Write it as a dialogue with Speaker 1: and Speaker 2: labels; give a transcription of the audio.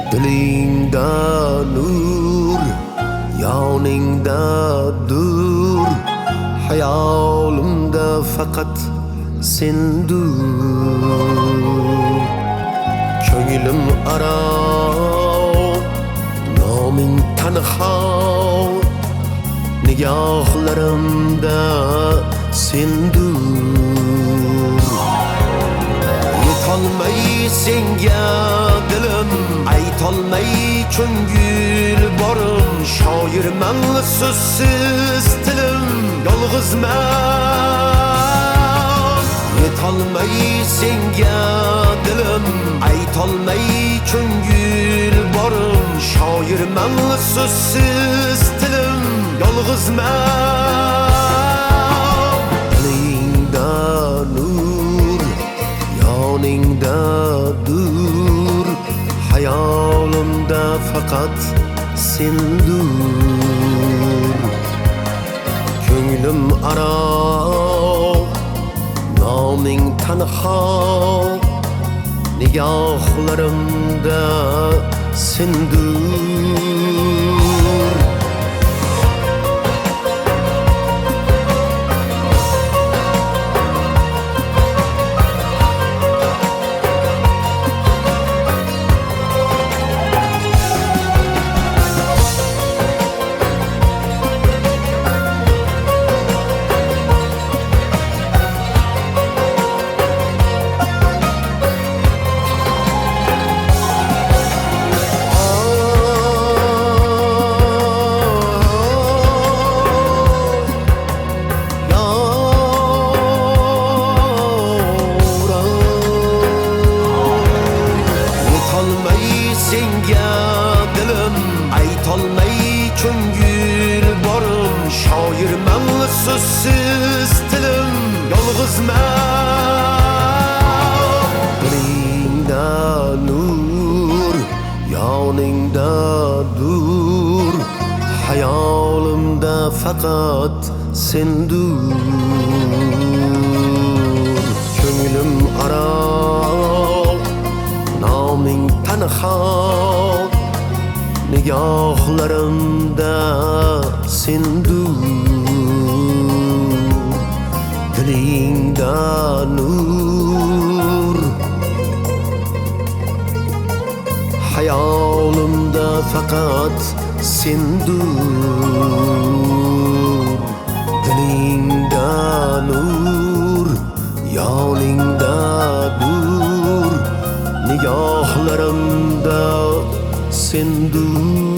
Speaker 1: Dilingda nur, yoningda dur, hayolimda faqat sendur. Ko'nglim aro, noming tanho, nigohlarimda sendur. Yetolmay senga dilim, aytolmay ko'ngil borim, shoirman so'zsiz tilim, yolg'izman. Yetolmay senga dilim, aytolmay ko'ngil borim, shoirman so'zsiz tilim, yolg'izman. Dilingda nur, yoningda dur, hayolimda faqat sendur. Ko'nglim aro, noming tanho, nigohlarimda sendur. Senga dilim, aytolmay ko'ngil borim, shoirman so'zsiz tilim, yolg'izman. Dilingda nur, yoningda dur, hayolimda faqat sendur. Ko'nglim aro, noming tanho, nigohlarimda sendur. Dilingda nur, hayolimda faqat sendur. Dilingda nur, yoningda dur, nigohlarimda sendur.